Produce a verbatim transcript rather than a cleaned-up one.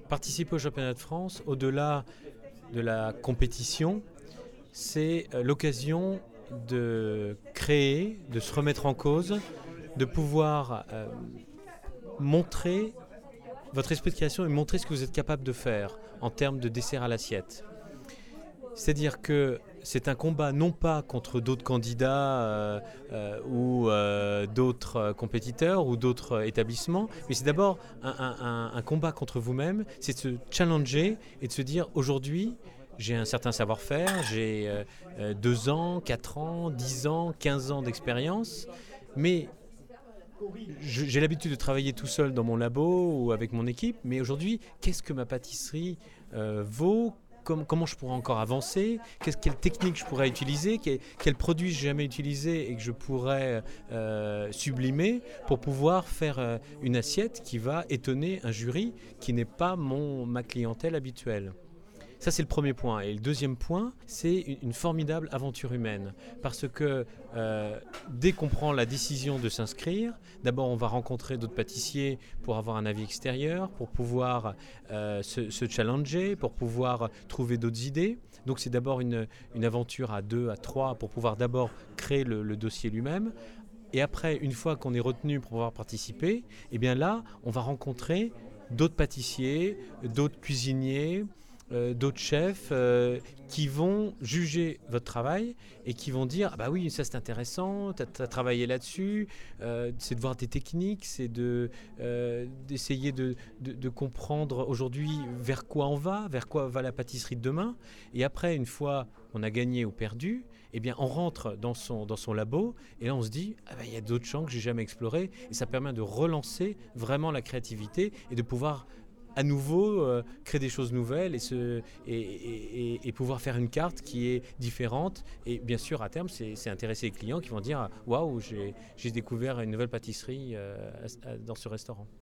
Participer au championnat de France, au-delà de la compétition, c'est l'occasion de créer, de se remettre en cause, de pouvoir euh, montrer votre esprit de création et montrer ce que vous êtes capable de faire en termes de dessert à l'assiette. C'est-à-dire que c'est un combat non pas contre d'autres candidats euh, euh, ou euh, d'autres euh, compétiteurs ou d'autres euh, établissements, mais c'est d'abord un, un, un combat contre vous-même, c'est de se challenger et de se dire aujourd'hui, j'ai un certain savoir-faire, j'ai euh, deux ans, quatre ans, dix ans, quinze ans d'expérience, mais j'ai l'habitude de travailler tout seul dans mon labo ou avec mon équipe, mais aujourd'hui, qu'est-ce que ma pâtisserie euh, vaut ? Comment je pourrais encore avancer, quelle technique je pourrais utiliser, quel, quel produit je n'ai jamais utilisé et que je pourrais euh, sublimer pour pouvoir faire euh, une assiette qui va étonner un jury qui n'est pas mon, ma clientèle habituelle. Ça, c'est le premier point. Et le deuxième point, c'est une, une formidable aventure humaine. Parce que euh, dès qu'on prend la décision de s'inscrire, d'abord, on va rencontrer d'autres pâtissiers pour avoir un avis extérieur, pour pouvoir euh, se, se challenger, pour pouvoir trouver d'autres idées. Donc, c'est d'abord une, une aventure à deux, à trois, pour pouvoir d'abord créer le, le dossier lui-même. Et après, une fois qu'on est retenu pour pouvoir participer, eh bien là, on va rencontrer d'autres pâtissiers, d'autres cuisiniers, Euh, d'autres chefs euh, qui vont juger votre travail et qui vont dire ah bah oui, ça c'est intéressant, tu as travaillé là-dessus, euh, c'est de voir tes techniques, c'est de, euh, d'essayer de, de, de comprendre aujourd'hui vers quoi on va, vers quoi va la pâtisserie de demain. Et après, une fois on a gagné ou perdu, eh bien on rentre dans son, dans son labo et là on se dit ah bah, il y a d'autres champs que j'ai jamais explorés, et ça permet de relancer vraiment la créativité et de pouvoir à nouveau euh, créer des choses nouvelles et, se, et, et, et pouvoir faire une carte qui est différente. Et bien sûr, à terme, c'est, c'est intéresser les clients qui vont dire « Waouh, j'ai, j'ai découvert une nouvelle pâtisserie euh, à, à, dans ce restaurant ».